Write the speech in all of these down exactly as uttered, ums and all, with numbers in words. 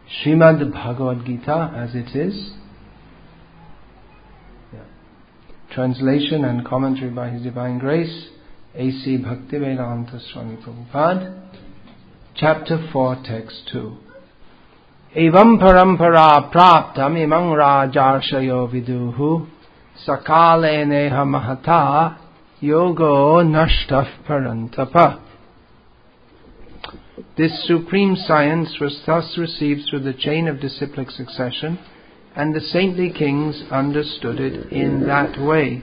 Srimad Bhagavad Gita as it is. Yeah. Translation and commentary by His Divine Grace, A C Bhaktivedanta Swami Prabhupada. Chapter four, Text two. Evam parampara praptam imang rajarshayo viduhu sakale neha mahata yogo nashtaf parantapa. This supreme science was thus received through the chain of disciplic succession, and the saintly kings understood it in that way.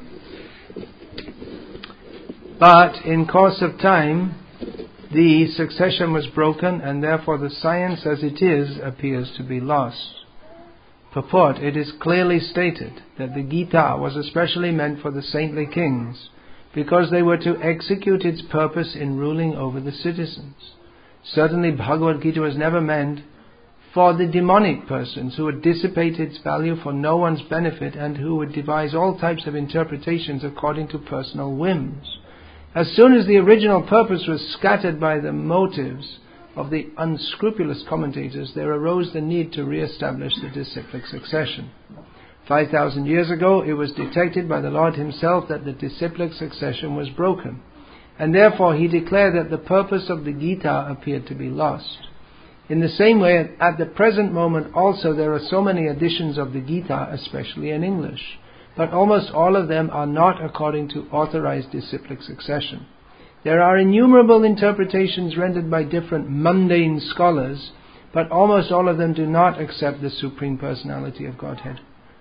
But in course of time, the succession was broken, and therefore the science as it is appears to be lost. Purport: it is clearly stated that the Gita was especially meant for the saintly kings, because they were to execute its purpose in ruling over the citizens. Certainly Bhagavad Gita was never meant for the demonic persons who would dissipate its value for no one's benefit and who would devise all types of interpretations according to personal whims. As soon as the original purpose was scattered by the motives of the unscrupulous commentators, there arose the need to re-establish the disciplic succession. Five thousand years ago, it was detected by the Lord Himself that the disciplic succession was broken, and therefore He declared that the purpose of the Gita appeared to be lost. In the same way, at the present moment also there are so many editions of the Gita, especially in English, but almost all of them are not according to authorized disciplic succession. There are innumerable interpretations rendered by different mundane scholars, but almost all of them do not accept the Supreme Personality of Godhead,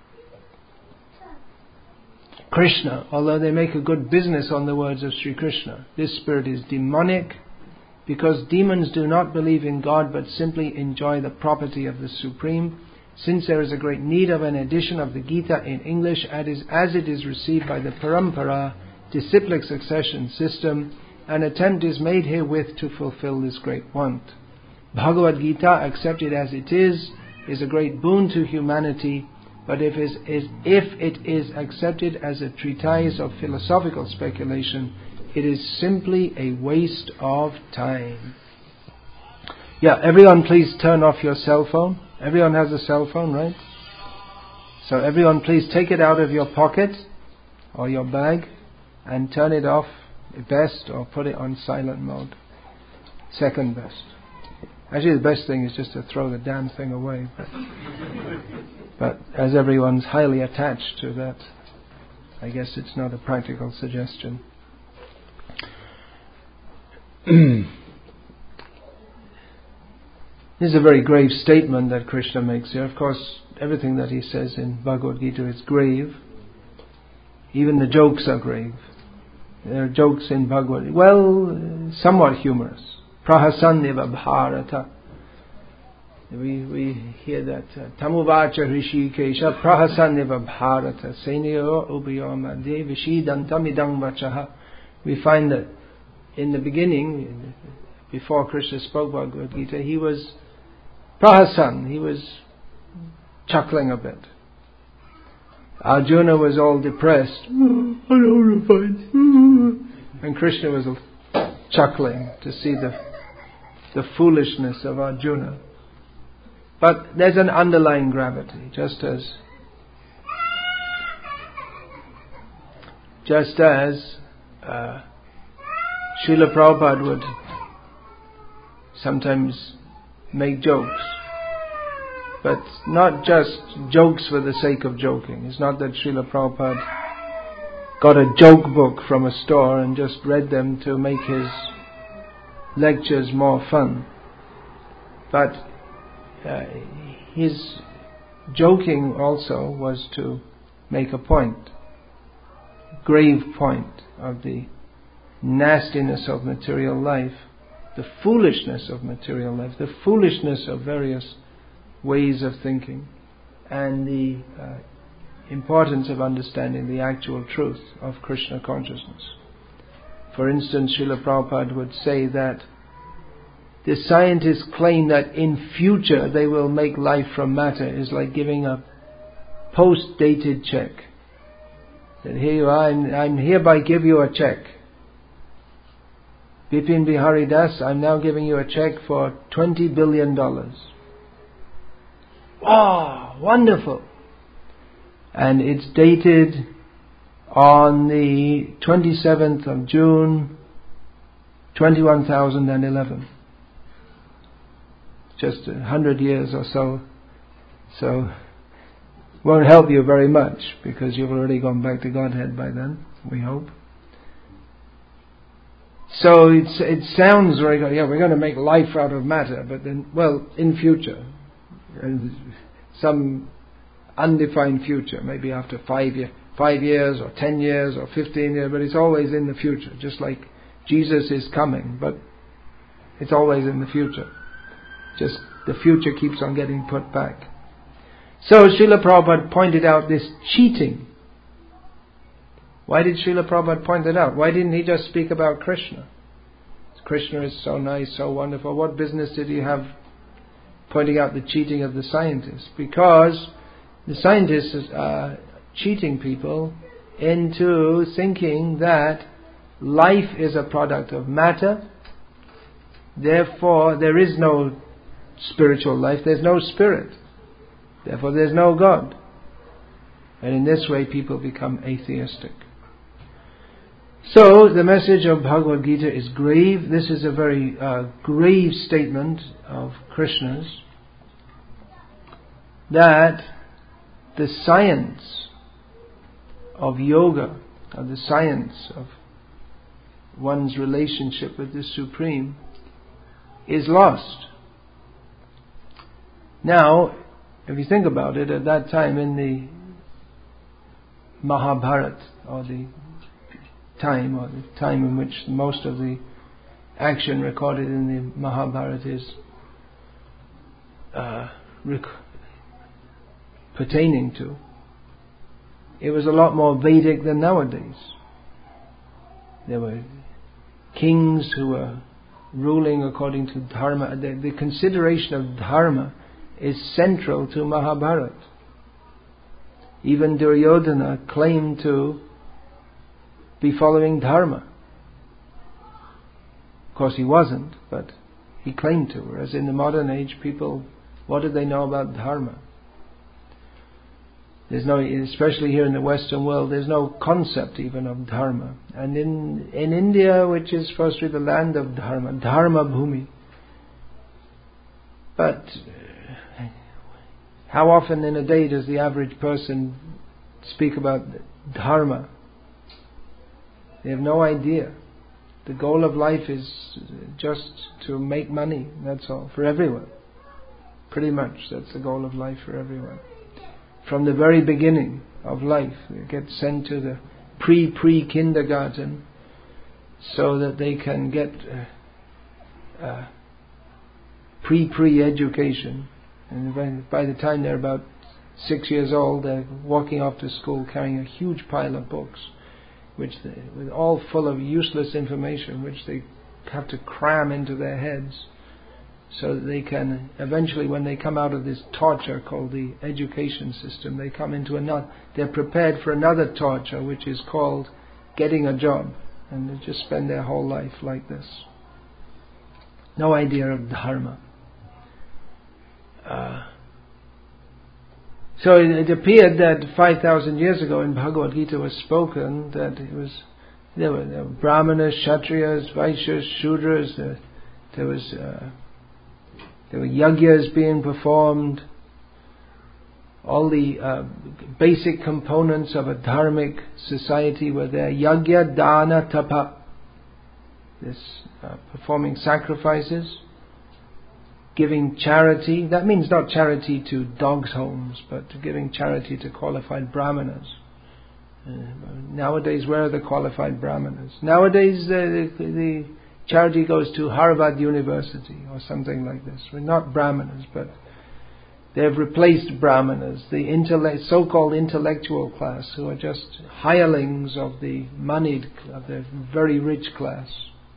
Krishna, although they make a good business on the words of Sri Krishna. This spirit is demonic, because demons do not believe in God but simply enjoy the property of the Supreme. Since there is a great need of an edition of the Gita in English as it is received by the Parampara, disciplic succession system, an attempt is made herewith to fulfill this great want. Bhagavad Gita, accepted as it is, is a great boon to humanity, but if, is, is, if it is accepted as a treatise of philosophical speculation, it is simply a waste of time. Yeah, everyone please turn off your cell phone. Everyone has a cell phone, right? So everyone please take it out of your pocket or your bag and turn it off best, or put it on silent mode. Second best. Actually the best thing is just to throw the damn thing away. But, but as everyone's highly attached to that, I guess it's not a practical suggestion. This is a very grave statement that Krishna makes here. Of course, everything that he says in Bhagavad Gita is grave. Even the jokes are grave. There are jokes in Bhagavad Gita, well, somewhat humorous. Prahasanneva Bharata. We we hear that. Tamuvacha Rishikesha Prahasanneva Bharata Senyo Ubiyoma De Vishidantamidang Vachaha. We find that in the beginning, before Krishna spoke Bhagavad Gita, he was prahasan, he was chuckling a bit. Arjuna was all depressed. I don't want to fight. And Krishna was chuckling to see the the foolishness of Arjuna. But there's an underlying gravity, just as just as uh, Srila Prabhupada would sometimes make jokes, but not just jokes for the sake of joking. It's not that Srila Prabhupada got a joke book from a store and just read them to make his lectures more fun. But uh, his joking also was to make a point, grave point of the nastiness of material life, the foolishness of material life, the foolishness of various ways of thinking, and the uh, importance of understanding the actual truth of Krishna consciousness. For instance, Srila Prabhupada would say that the scientists claim that in future they will make life from matter is like giving a post-dated check. That here you are, and I'm hereby give you a check. Bipin Bihari Das, I'm now giving you a check for twenty billion dollars. oh, wonderful. And it's dated on the twenty-seventh of June, twenty-one thousand eleven. Just a hundred years or so. So, won't help you very much, because you've already gone back to Godhead by then, we hope. So it's, it sounds very good. Yeah, we're going to make life out of matter, but then, well, in future, and some undefined future, maybe after five year, five years or ten years or fifteen years, but it's always in the future. Just like Jesus is coming, but it's always in the future. Just the future keeps on getting put back. So Srila Prabhupada pointed out this cheating. Why did Srila Prabhupada point it out? Why didn't he just speak about Krishna? Krishna is so nice, so wonderful. What business did he have pointing out the cheating of the scientists? Because the scientists are cheating people into thinking that life is a product of matter. Therefore, there is no spiritual life. There's no spirit. Therefore, there's no God. And in this way, people become atheistic. So, the message of Bhagavad Gita is grave. This is a very uh, grave statement of Krishna's, that the science of yoga, or the science of one's relationship with the Supreme, is lost. Now, if you think about it, at that time in the Mahabharata, or the time, or the time in which most of the action recorded in the Mahabharata is uh, rec- pertaining to, it was a lot more Vedic than nowadays. There were kings who were ruling according to Dharma. The, the consideration of Dharma is central to Mahabharata. Even Duryodhana claimed to be following Dharma. Of course he wasn't, but he claimed to. Whereas in the modern age, people, what do they know about Dharma? There's no, especially here in the Western world, there's no concept even of Dharma. And in in India, which is supposed to be the land of Dharma, Dharma Bhumi. But how often in a day does the average person speak about Dharma? They have no idea. The goal of life is just to make money, that's all, for everyone. Pretty much, that's the goal of life for everyone. From the very beginning of life, they get sent to the pre-pre-kindergarten so that they can get uh, uh, pre-pre-education. And by, by the time they're about six years old, they're walking off to school carrying a huge pile of books, which they, with all full of useless information, which they have to cram into their heads, so that they can eventually, when they come out of this torture called the education system, they come into another. They're prepared for another torture, which is called getting a job, and they just spend their whole life like this. No idea of Dharma. Uh, So it, it appeared that five thousand years ago in Bhagavad Gita was spoken that it was there were, there were Brahmanas, Kshatriyas, Vaishyas, Shudras. There, there was uh, there were yajnas being performed. All the uh, basic components of a dharmic society were there. Yajna, dana, tapa. This uh, performing sacrifices, giving charity. That means not charity to dogs' homes, but to giving charity to qualified brahmanas. Uh, nowadays, where are the qualified brahmanas? Nowadays, uh, the, the charity goes to Harvard University or something like this. We're not brahmanas, but they have replaced brahmanas, the intellect, so-called intellectual class, who are just hirelings of the moneyed, of the very rich class.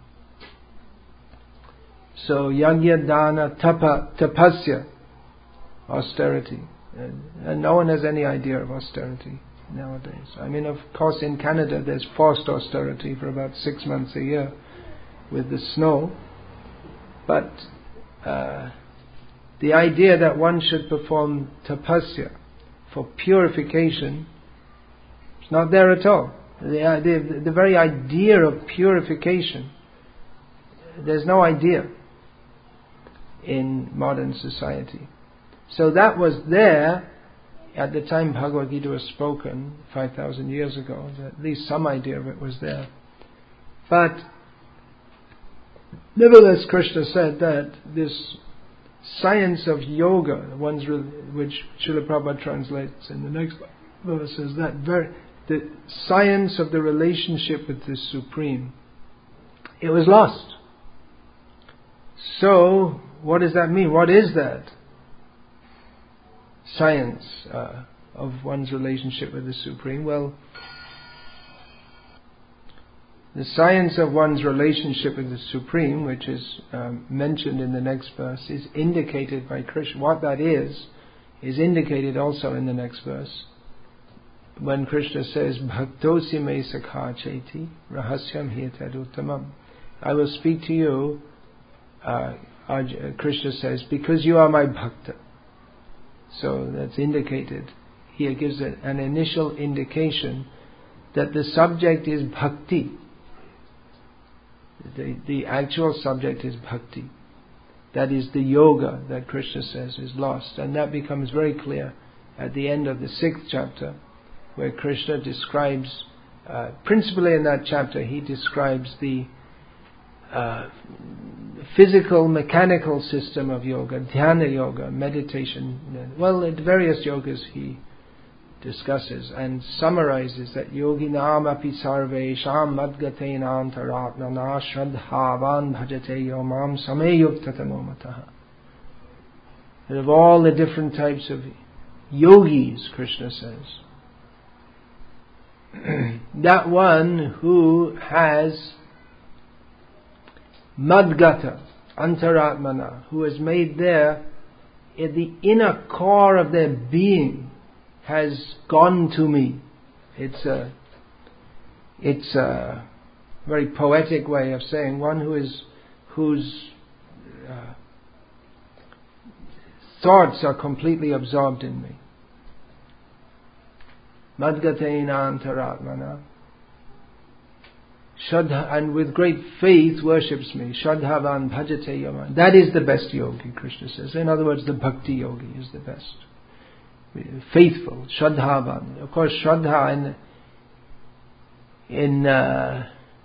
So yajna, dana, tapa, tapasya, austerity. And, and no one has any idea of austerity nowadays. I mean, of course in Canada there's forced austerity for about six months a year with the snow. But uh, the idea that one should perform tapasya for purification is not there at all. The, the, the very idea of purification, there's no idea in modern society. So that was there at the time Bhagavad Gita was spoken five thousand years ago. At least some idea of it was there. But nevertheless, Krishna said that this science of yoga, one's re- which Srila Prabhupada translates in the next verse, is that very, the science of the relationship with the Supreme, it was lost. So, what does that mean? What is that science uh, of one's relationship with the Supreme? Well, the science of one's relationship with the Supreme, which is um, mentioned in the next verse, is indicated by Krishna. What that is, is indicated also in the next verse. When Krishna says, Bhaktosi me sakha cheti rahasyam hi taduttamam. I will speak to you, uh, Krishna says, because you are my bhakta. So that's indicated. Here gives it an initial indication that the subject is bhakti. The, the actual subject is bhakti. That is the yoga that Krishna says is lost. And that becomes very clear at the end of the sixth chapter, where Krishna describes, uh, principally in that chapter, he describes the uh, physical, mechanical system of yoga, dhyana yoga, meditation. Well, at various yogas he discusses and summarizes that yoginam api sarvesham madgatein antaratmana shraddhavan bhajate yomam sameyuktatamomataha. And of all the different types of yogis, Krishna says, that one who has madgata, antaratmana, who has made their, in the inner core of their being, has gone to me. It's a, it's a very poetic way of saying one who is, whose uh, thoughts are completely absorbed in me. Madgateina antaratmana. Shadha, and with great faith worships me. Shadhavan bhajate yaman. That is the best yogi, Krishna says. In other words, the bhakti yogi is the best. Faithful, Shraddhavan. Of course, Shraddha in in uh,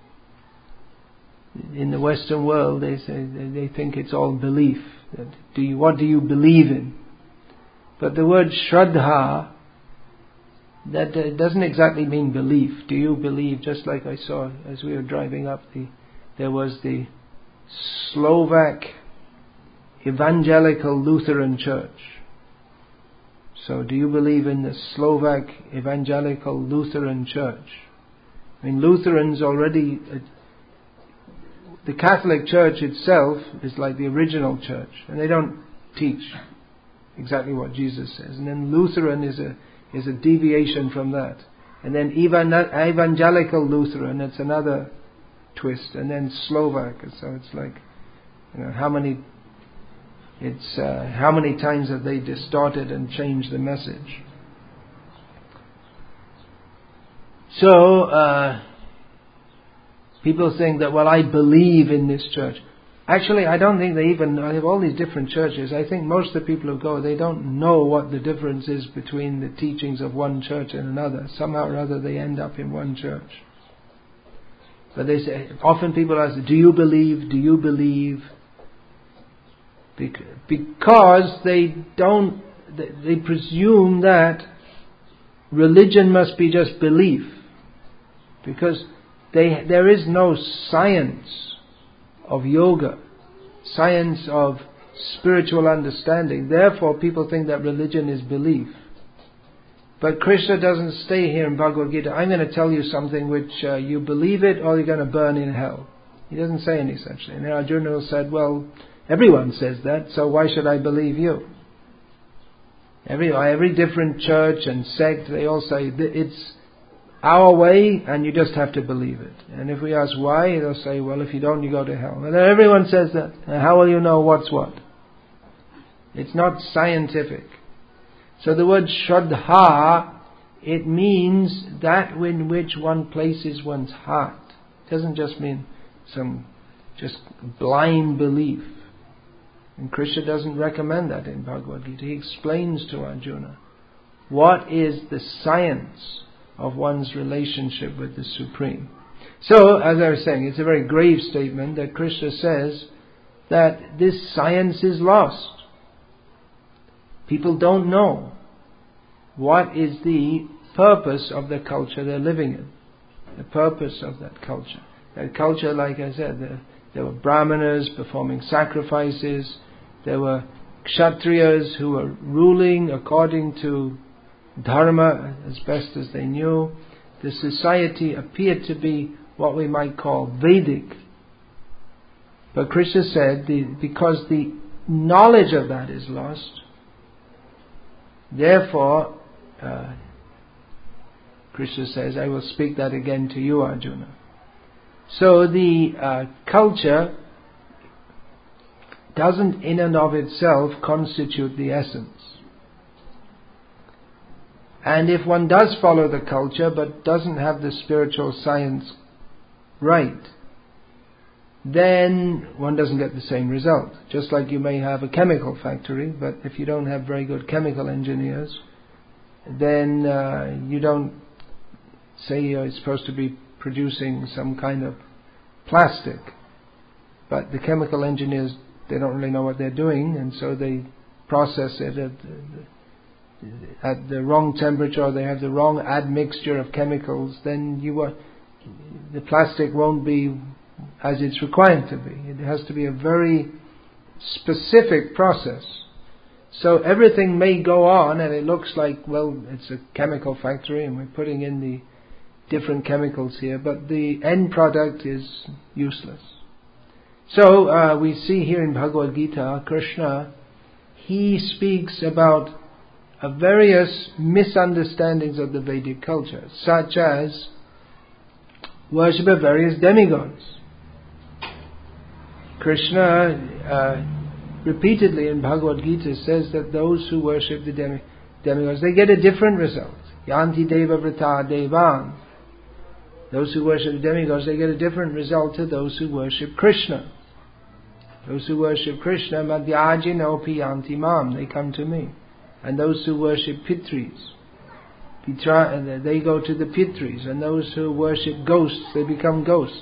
in the Western world, they say they think it's all belief. That do you what do you believe in? But the word Shraddha, that uh, doesn't exactly mean belief. Do you believe? Just like I saw as we were driving up, the there was the Slovak Evangelical Lutheran Church. So, do you believe in the Slovak Evangelical Lutheran Church? I mean, Lutherans already, uh, the Catholic Church itself is like the original church, and they don't teach exactly what Jesus says. And then Lutheran is a is a deviation from that. And then Evangelical Lutheran, it's another twist. And then Slovak, so it's like, you know, how many. It's uh, how many times have they distorted and changed the message? So uh, people think that, well, I believe in this church. Actually, I don't think they even. I have all these different churches. I think most of the people who go, they don't know what the difference is between the teachings of one church and another. Somehow or other, they end up in one church. But they say often people ask, "Do you believe? Do you believe?" Because they don't, they presume that religion must be just belief. Because they, there is no science of yoga, science of spiritual understanding. Therefore, people think that religion is belief. But Krishna doesn't stay here in Bhagavad Gita, I'm going to tell you something which uh, you believe it or you're going to burn in hell. He doesn't say any such thing. And Arjuna said, well, everyone says that, so why should I believe you? Every every different church and sect, they all say it's our way and you just have to believe it. And if we ask why, they'll say, well, if you don't, you go to hell. And everyone says that. And how will you know what's what? It's not scientific. So the word Shraddha, it means that in which one places one's heart. It doesn't just mean some just blind belief. And Krishna doesn't recommend that in Bhagavad Gita. He explains to Arjuna what is the science of one's relationship with the Supreme. So, as I was saying, it's a very grave statement that Krishna says that this science is lost. People don't know what is the purpose of the culture they're living in. The purpose of that culture. That culture, like I said, there, there were brahmanas performing sacrifices. There were kshatriyas who were ruling according to dharma as best as they knew. The society appeared to be what we might call Vedic. But Krishna said, the, because the knowledge of that is lost, therefore, uh, Krishna says, I will speak that again to you, Arjuna. So the uh, culture doesn't in and of itself constitute the essence. And if one does follow the culture but doesn't have the spiritual science right, then one doesn't get the same result. Just like you may have a chemical factory, but if you don't have very good chemical engineers, then uh, you don't say you're supposed to be producing some kind of plastic. But the chemical engineers, they don't really know what they're doing, and so they process it at the, at the wrong temperature, or they have the wrong admixture of chemicals, then you are, the plastic won't be as it's required to be. It has to be a very specific process. So everything may go on and it looks like, well, it's a chemical factory and we're putting in the different chemicals here, but the end product is useless. So uh, we see here in Bhagavad Gita, Krishna, he speaks about uh, various misunderstandings of the Vedic culture, such as worship of various demigods. Krishna uh, repeatedly in Bhagavad Gita says that those who worship the demi- demigods, they get a different result. Yanti deva vrata devan. Those who worship the demigods, they get a different result to those who worship Krishna. Those who worship Krishna, madhyajino pi yanti mam, they come to me. And those who worship pitris, pitra, they go to the pitris. And those who worship ghosts, they become ghosts.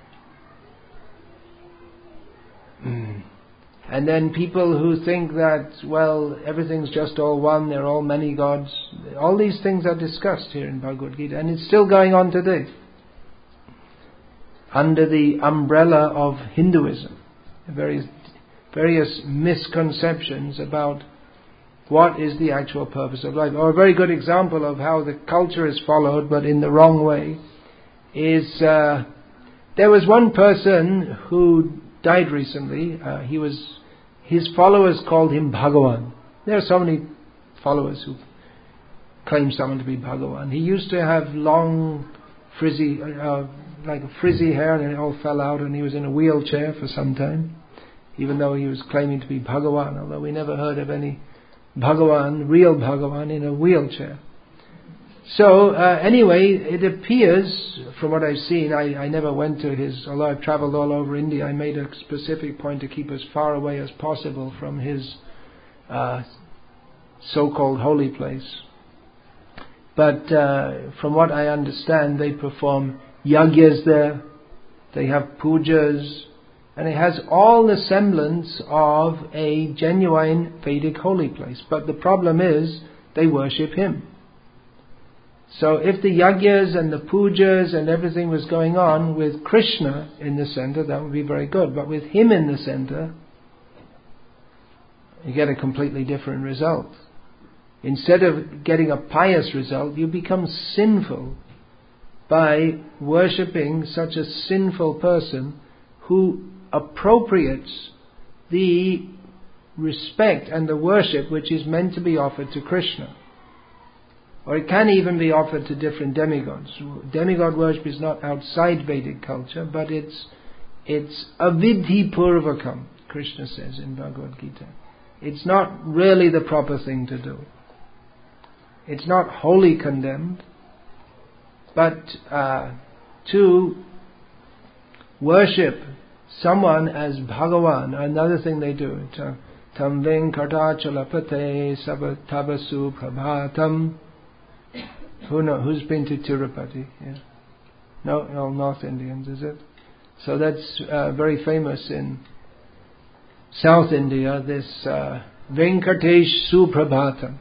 Mm. And then people who think that, well, everything's just all one, they're all many gods. All these things are discussed here in Bhagavad Gita, and it's still going on today. Under the umbrella of Hinduism. Various, various misconceptions about what is the actual purpose of life. Or a very good example of how the culture is followed, but in the wrong way, is uh, there was one person who died recently. Uh, he was, his followers called him Bhagavan. There are so many followers who claim someone to be Bhagavan. He used to have long, frizzy, uh, like a frizzy hair, and it all fell out, and he was in a wheelchair for some time, even though he was claiming to be Bhagavan, although we never heard of any Bhagavan, real Bhagavan, in a wheelchair. So, uh, anyway, it appears, from what I've seen, I, I never went to his, although I've travelled all over India, I made a specific point to keep as far away as possible from his uh, so-called holy place. But uh, from what I understand, they perform yagyas there, they have pujas, and it has all the semblance of a genuine Vedic holy place. But the problem is, they worship him. So if the yagyas and the pujas and everything was going on with Krishna in the center, that would be very good. But with him in the center, you get a completely different result. Instead of getting a pious result, you become sinful by worshipping such a sinful person who appropriates the respect and the worship which is meant to be offered to Krishna. Or it can even be offered to different demigods. Demigod worship is not outside Vedic culture, but it's it's avidhi purvakam, Krishna says in Bhagavad Gita. it's not really the proper thing to do. It's not wholly condemned, but uh, to worship someone as Bhagavan, another thing they do. Tam Venkatachalapate Sabatabasu Prabhatam. Who know, who's been to Tirupati? Yeah. No, no, North Indians, is it? So that's uh, very famous in South India, this uh, Venkatesh Suprabhatam.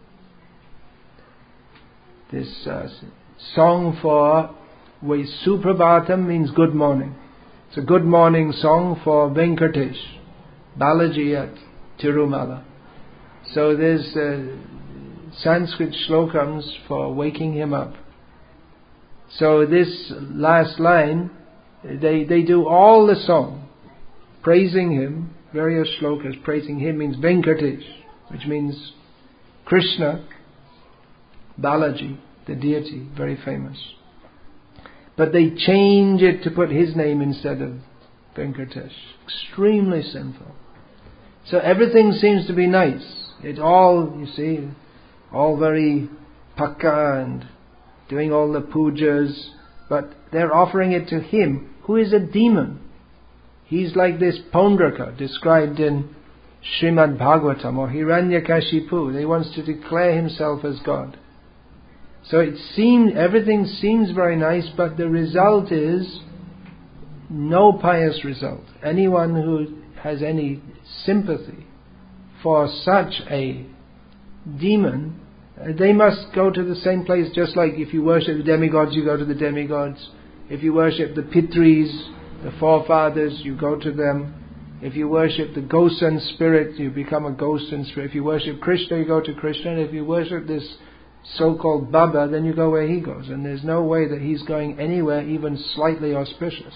This uh, song for, where Suprabhatam means good morning. It's a good morning song for Venkatesh, Balaji at Tirumala. So there's uh, Sanskrit slokams for waking him up. So this last line, they, they do all the song, praising him, various shlokas, praising him means Venkatesh, which means Krishna, Balaji, the deity, very famous. But they change it to put his name instead of Venkatesh. Extremely sinful. So everything seems to be nice. It's all, you see, all very pakka and doing all the pujas, but they're offering it to him, who is a demon. He's like this Paundraka, described in Srimad Bhagavatam, or Hiranyakashipu. He wants to declare himself as God. So it seems, everything seems very nice, but the result is no pious result. Anyone who has any sympathy for such a demon, they must go to the same place, just like if you worship the demigods, you go to the demigods. If you worship the Pitris, the forefathers, you go to them. If you worship the ghosts and spirits, you become a ghost and spirit. If you worship Krishna, you go to Krishna. And if you worship this so-called Baba, then you go where he goes. And there's no way that he's going anywhere even slightly auspicious.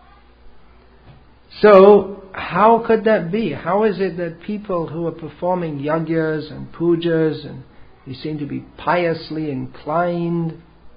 So, how could that be? How is it that people who are performing yagyas and pujas, and they seem to be piously inclined,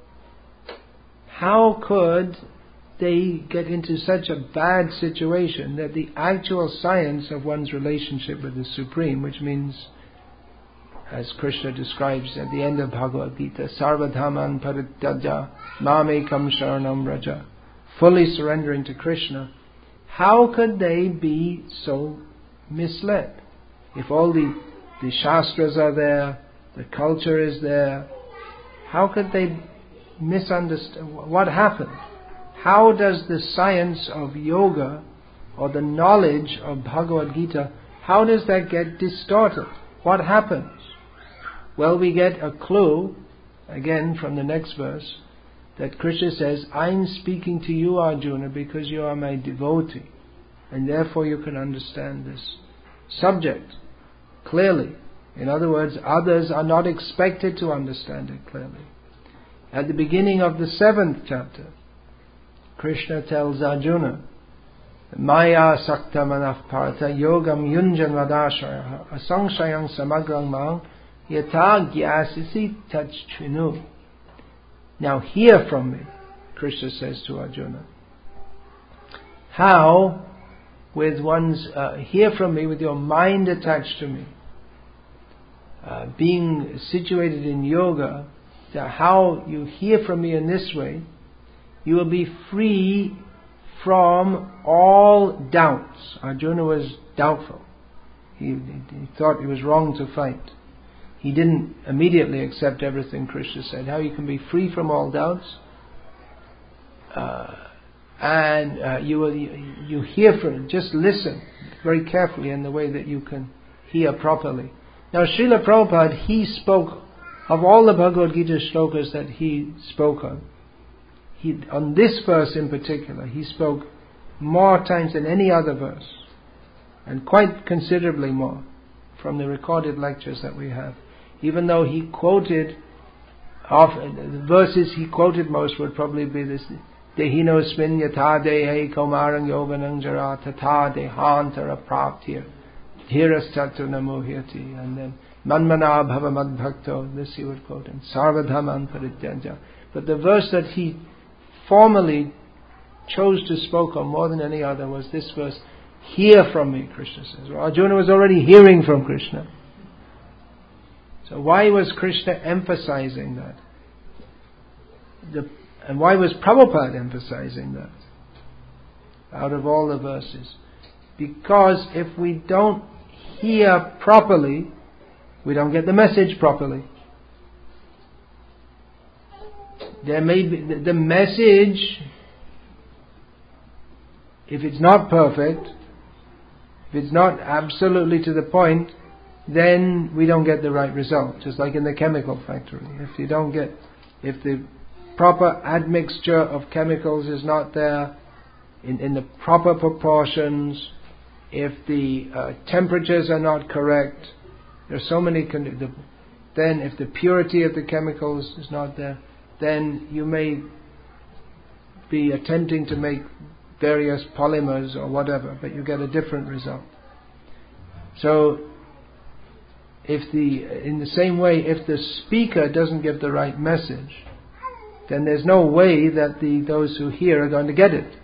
how could they get into such a bad situation that the actual science of one's relationship with the Supreme, which means, as Krishna describes at the end of Bhagavad Gita, Sarvadhaman Parityaja Mamekam Sharanam Raja, fully surrendering to Krishna, how could they be so misled? If all the, the Shastras are there, the culture is there, how could they misunderstand? What happened? How does the science of yoga, or the knowledge of Bhagavad Gita, how does that get distorted? What happens? Well, we get a clue, again from the next verse, that Krishna says, I'm speaking to you, Arjuna, because you are my devotee, and therefore you can understand this subject clearly. In other words, others are not expected to understand it clearly. At the beginning of the seventh chapter, Krishna tells Arjuna, Maya sakta manah partha yogam yunjan vadashaya asangshayam samagrang mang yata gyasisi tachchinu. Now hear from me, Krishna says to Arjuna. How, with one's, uh, hear from me with your mind attached to me, uh, being situated in yoga, how you hear from me in this way, you will be free from all doubts. Arjuna was doubtful. He, he, he thought it was wrong to fight. He didn't immediately accept everything Krishna said. How you can be free from all doubts, uh, and uh, you will you, you hear from it. Just listen very carefully in the way that you can hear properly. Now, Srila Prabhupada, he spoke of all the Bhagavad Gita shlokas that he spoke of. He, on this verse in particular, he spoke more times than any other verse, and quite considerably more from the recorded lectures that we have. Even though he quoted, often, the verses he quoted most would probably be this: Dehino smin yatha dehe kaumarang yovanang jara tata dehantara praptir dhirastatu namohyati, and then manmana bhava madbhakto, this he would quote, and sarvadhaman parityaja. But the verse that he formally chose to spoke on more than any other was this verse: hear from me, Krishna says. Well, Arjuna was already hearing from Krishna. So why was Krishna emphasizing that? The, and why was Prabhupada emphasizing that? Out of all the verses. Because if we don't hear properly, we don't get the message properly. There may be the, the message, if it's not perfect, if it's not absolutely to the point, then we don't get the right result. Just like in the chemical factory. If you don't get, if the proper admixture of chemicals is not there in, in the proper proportions, if the uh, temperatures are not correct, there are so many, con- the, then if the purity of the chemicals is not there, then you may be attempting to make various polymers or whatever, but you get a different result. So, if the, in the same way, if the speaker doesn't give the right message, then there's no way that the those who hear are going to get it.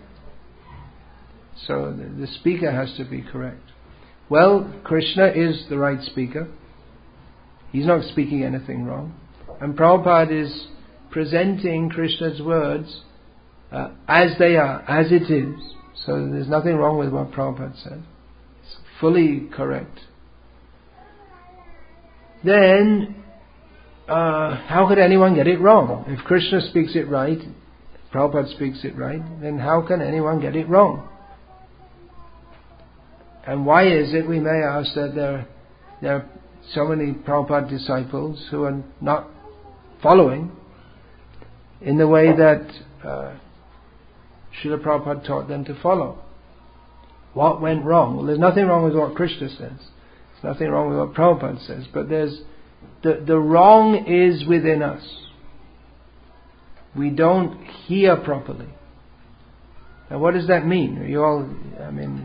So the, the speaker has to be correct. Well, Krishna is the right speaker. He's not speaking anything wrong. And Prabhupada is presenting Krishna's words uh, as they are, as it is. So there's nothing wrong with what Prabhupada said. It's fully correct. Then, uh, how could anyone get it wrong? If Krishna speaks it right, Prabhupada speaks it right, then how can anyone get it wrong? And why is it, we may ask, that there, there are so many Prabhupada disciples who are not following in the way that uh, Srila Prabhupada taught them to follow? What went wrong? Well, there's nothing wrong with what Krishna says. There's nothing wrong with what Prabhupada says. But there's the, the wrong is within us. We don't hear properly. Now what does that mean? You all, I mean,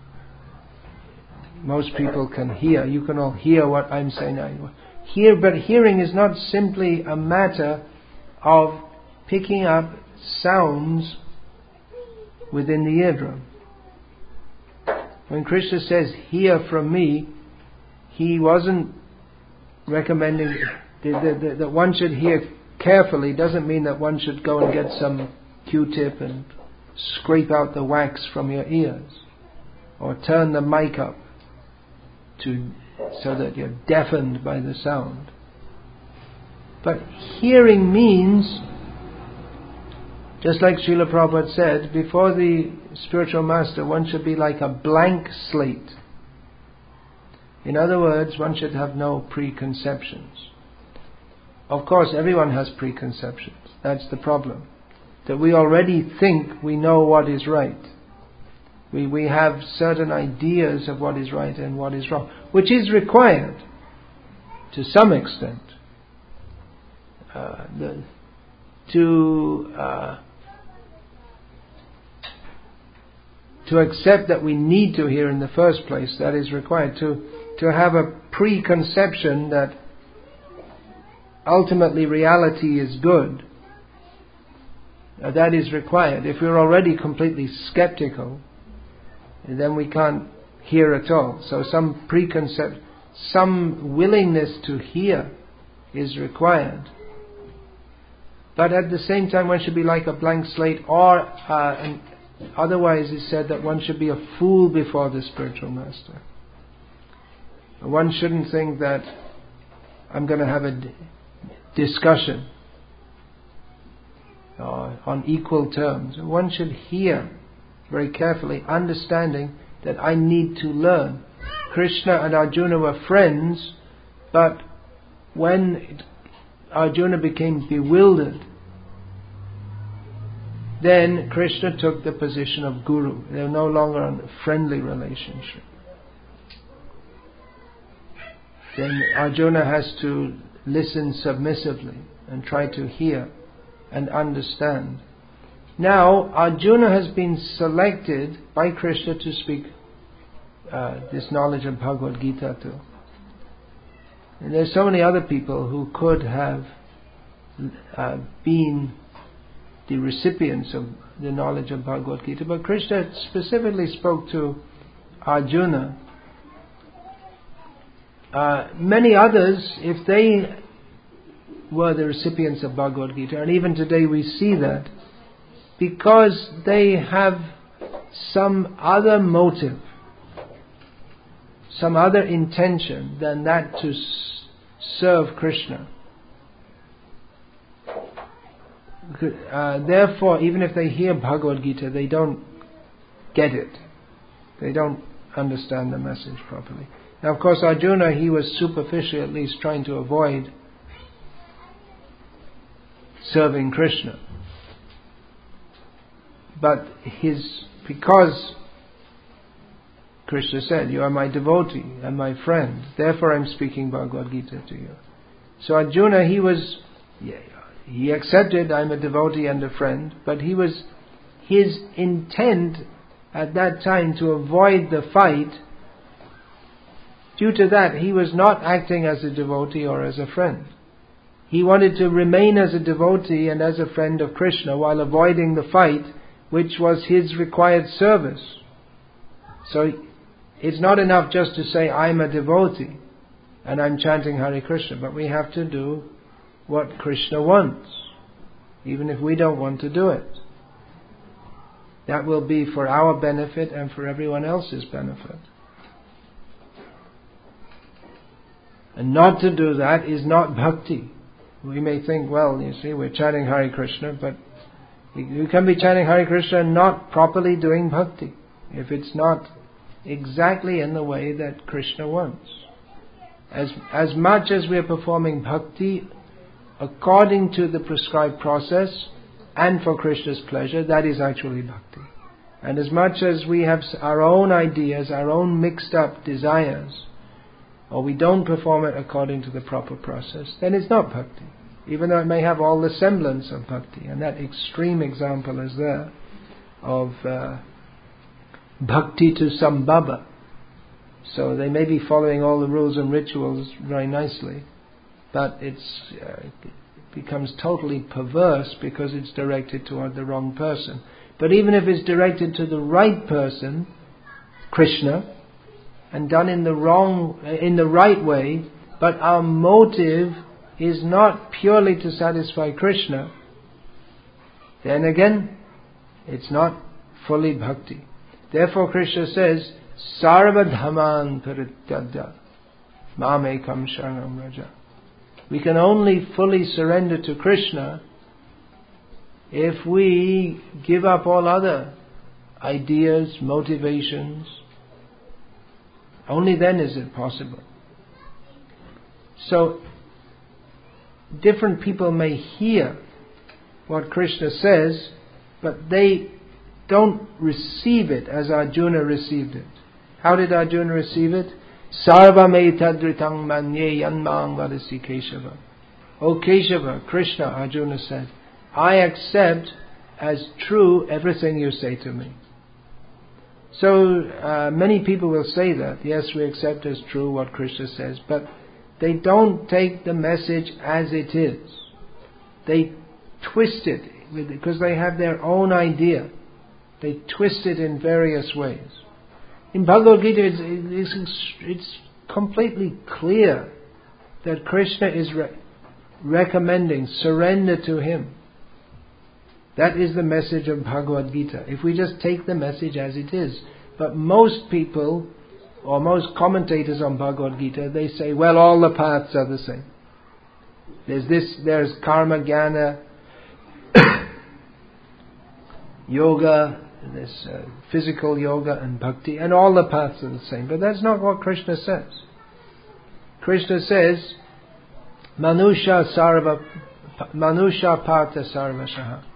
most people can hear. You can all hear what I'm saying. Hear, but hearing is not simply a matter of picking up sounds within the eardrum. When Krishna says, hear from me, he wasn't recommending that, that, that one should hear carefully. Doesn't mean that one should go and get some Q-tip and scrape out the wax from your ears, or turn the mic up to so that you're deafened by the sound. But hearing means, just like Srila Prabhupada said, before the spiritual master, one should be like a blank slate. In other words, one should have no preconceptions. Of course, everyone has preconceptions. That's the problem. That we already think we know what is right. We we have certain ideas of what is right and what is wrong, which is required to some extent. Uh, the, to uh, to accept that we need to hear in the first place, that is required. To to have a preconception that ultimately reality is good, uh, that is required. If we're already completely skeptical, then we can't hear at all. So some preconcept, some willingness to hear is required. But at the same time, one should be like a blank slate, or uh, and otherwise it's said that one should be a fool before the spiritual master. One shouldn't think that I'm going to have a d- discussion uh, on equal terms. One should hear very carefully, understanding that I need to learn. Krishna and Arjuna were friends, but when it, Arjuna became bewildered, then Krishna took the position of guru. They were no longer in a friendly relationship. Then Arjuna has to listen submissively and try to hear and understand. Now, Arjuna has been selected by Krishna to speak uh, this knowledge of Bhagavad Gita to. And there's so many other people who could have uh, been the recipients of the knowledge of Bhagavad Gita, but Krishna specifically spoke to Arjuna, uh, many others, if they were the recipients of Bhagavad Gita, and even today we see that, because they have some other motive, some other intention than that to s- serve Krishna. Uh, therefore, even if they hear Bhagavad Gita, they don't get it. They don't understand the message properly. Now, of course, Arjuna, he was superficially at least trying to avoid serving Krishna. But his, because Krishna said, you are my devotee and my friend, therefore I'm speaking Bhagavad Gita to you. So Arjuna, he was, he accepted, I'm a devotee and a friend, but he was, his intent at that time to avoid the fight, due to that he was not acting as a devotee or as a friend. He wanted to remain as a devotee and as a friend of Krishna while avoiding the fight, which was his required service. So it's not enough just to say, I'm a devotee and I'm chanting Hare Krishna, but we have to do what Krishna wants, even if we don't want to do it. That will be for our benefit and for everyone else's benefit. And not to do that is not bhakti. We may think, well, you see, we're chanting Hare Krishna, but you can be chanting Hare Krishna and not properly doing bhakti, if it's not exactly in the way that Krishna wants. As, as much as we are performing bhakti according to the prescribed process and for Krishna's pleasure, that is actually bhakti. And as much as we have our own ideas, our own mixed up desires, or we don't perform it according to the proper process, then it's not bhakti, even though it may have all the semblance of bhakti. And that extreme example is there of uh, bhakti to sambhava. So they may be following all the rules and rituals very nicely, but it's, uh, it becomes totally perverse because it's directed toward the wrong person. But even if it's directed to the right person, Krishna, and done in the wrong, in the right way, but our motive is not purely to satisfy Krishna, then again, it's not fully bhakti. Therefore Krishna says, Sarva Dhamman Parityajya Mamekam Sharanam Raja. We can only fully surrender to Krishna if we give up all other ideas, motivations. Only then is it possible. So, different people may hear what Krishna says, but they don't receive it as Arjuna received it. How did Arjuna receive it? Sarvam etadritang manye yanmang vadasi Keshava. O Keshava, Krishna, Arjuna said, I accept as true everything you say to me. So uh, many people will say that, yes, we accept as true what Krishna says, but they don't take the message as it is. They twist it, because they have their own idea. They twist it in various ways. In Bhagavad Gita, it's, it's, it's completely clear that Krishna is re- recommending surrender to Him. That is the message of Bhagavad Gita, if we just take the message as it is. But most people, or most commentators on Bhagavad Gita, they say, well, all the paths are the same. There's this, there's karma, jnana, yoga, there's uh, physical yoga and bhakti, and all the paths are the same. But that's not what Krishna says. Krishna says, Manusha sarva, Manusha partha sarvashaha.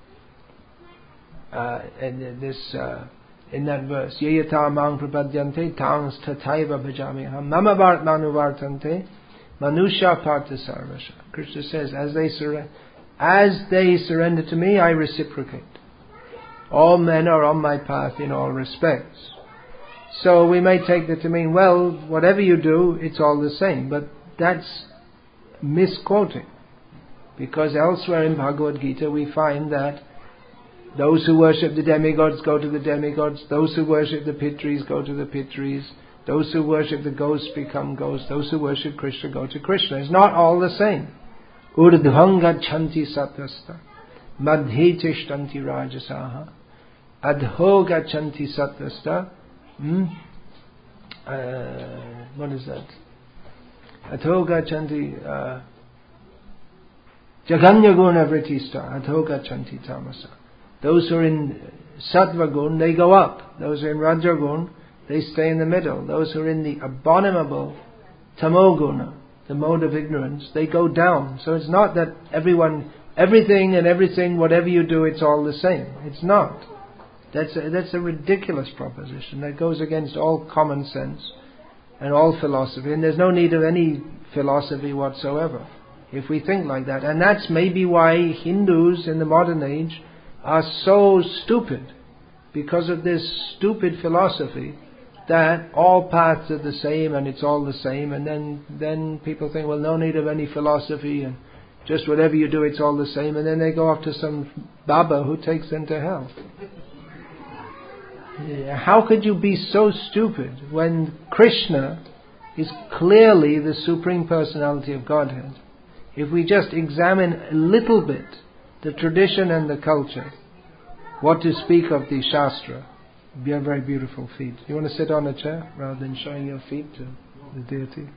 Uh, and this, uh, in that verse, Yeyata mang prapadyante tangs tataiva bhajamiham mama vart manuvartante manusha partha sarvasha. Krishna says, as they surrender, as they surrender to me, I reciprocate. All men are on my path in all respects. So we may take that to mean, well, whatever you do, it's all the same. But that's misquoting. Because elsewhere in Bhagavad Gita we find that Those who worship the demigods go to the demigods. Those who worship the Pitris go to the Pitris. Those who worship the ghosts become ghosts. Those who worship Krishna go to Krishna. It's not all the same. Urdhvam gachanti satvasta, madhe tishtanti rajasaha, adho gachanti satvasta. Hmm? Uh, what is that? Adho gachanti uh, jaganya guna vritista, adho gachanti tamasa. Those who are in sattva gun, they go up. Those who are in rajagun, they stay in the middle. Those who are in the abominable tamoguna, the mode of ignorance, they go down. So it's not that everyone, everything and everything, whatever you do, it's all the same. It's not. That's a, that's a ridiculous proposition. That goes against all common sense and all philosophy. And there's no need of any philosophy whatsoever if we think like that. And that's maybe why Hindus in the modern age are so stupid, because of this stupid philosophy that all paths are the same and it's all the same, and then then people think, well, no need of any philosophy and just whatever you do it's all the same, and then they go off to some Baba who takes them to hell. How could you be so stupid when Krishna is clearly the Supreme Personality of Godhead? If we just examine a little bit the tradition and the culture, what to speak of the Shastra. You have very beautiful feet. You want to sit on a chair rather than showing your feet to the deity?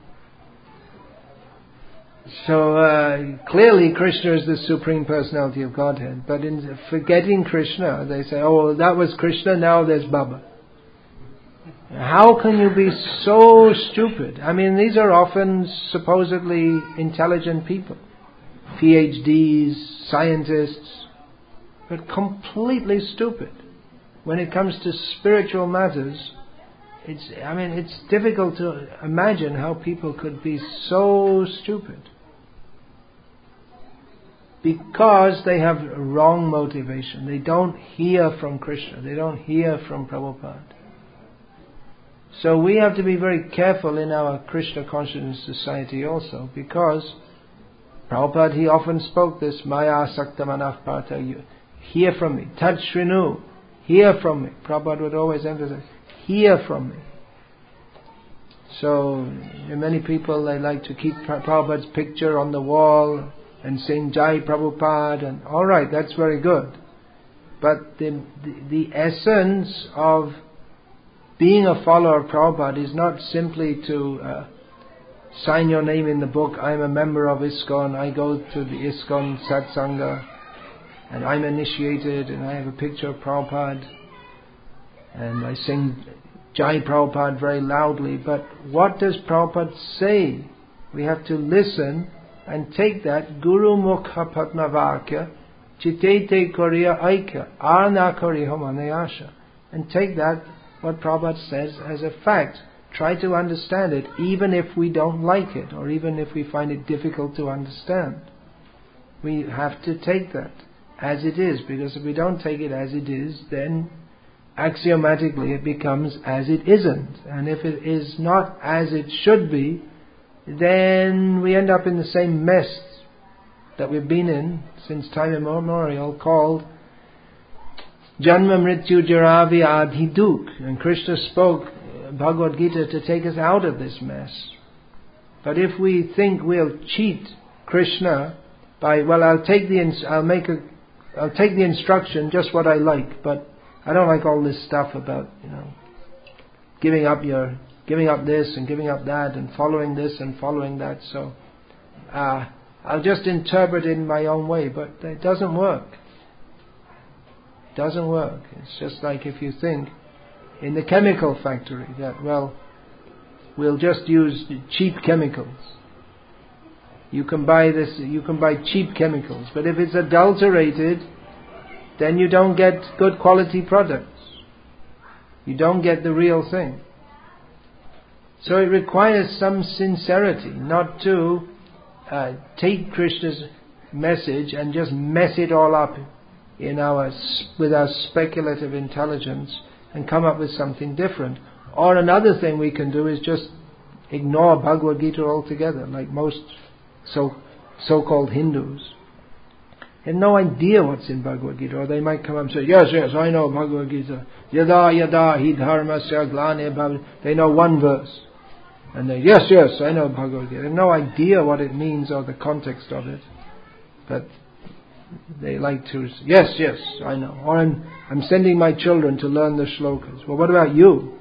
So uh, clearly Krishna is the Supreme Personality of Godhead, but in forgetting Krishna, they say, oh, that was Krishna, now there's Baba. How can you be so stupid? I mean, these are often supposedly intelligent people, P H Ds, scientists, but completely stupid. When it comes to spiritual matters, it's, I mean, it's difficult to imagine how people could be so stupid. Because they have wrong motivation. They don't hear from Krishna. They don't hear from Prabhupada. So we have to be very careful in our Krishna Consciousness Society also, because Prabhupada, he often spoke this, Maya Sakta Manaf Partha, hear from me. Tat Shrinu, hear from me. Prabhupada would always emphasize, hear from me. So many people, they like to keep Prabhupada's picture on the wall and sing Jai Prabhupada, and all right, that's very good. But the, the, the essence of being a follower of Prabhupada is not simply to uh, sign your name in the book, I'm a member of ISKCON, I go to the ISKCON Satsanga, and I'm initiated, and I have a picture of Prabhupada, and I sing Jai Prabhupada very loudly. But what does Prabhupada say? We have to listen and take that Guru Mukha Padmavakya Chitete Koriya Aika Arna Koriya Manayasha, and take that, what Prabhupada says, as a fact. Try to understand it, even if we don't like it, or even if we find it difficult to understand. We have to take that as it is, because if we don't take it as it is, then axiomatically it becomes as it isn't. And if it is not as it should be, then we end up in the same mess that we've been in since time immemorial, called Janma Mrityu Jara Vyadhi Duk. And Krishna spoke Bhagavad Gita to take us out of this mess. But if we think we'll cheat Krishna by, well, I'll take the ins- I'll make a I'll take the instruction just what I like, but I don't like all this stuff about, you know, giving up your giving up this and giving up that and following this and following that. So uh, I'll just interpret it in my own way, but it doesn't work. It doesn't work. It's just like if you think in the chemical factory that, well, we'll just use cheap chemicals. You can buy this, you can buy cheap chemicals, but if it's adulterated, then you don't get good quality products. You don't get the real thing. So it requires some sincerity, not to uh, take Krishna's message and just mess it all up in our with our speculative intelligence and come up with something different. Or another thing we can do is just ignore Bhagavad Gita altogether, like most so so-called Hindus. have no idea what's in Bhagavad Gita. Or they might come up and say, yes, yes, I know Bhagavad Gita. Yada yada hi dharmasya glane bhav. They know one verse. And they, yes, yes, I know Bhagavad Gita. They have no idea what it means or the context of it. But they like to, yes, yes, I know. Or I'm, I'm sending my children to learn the shlokas. Well, what about you?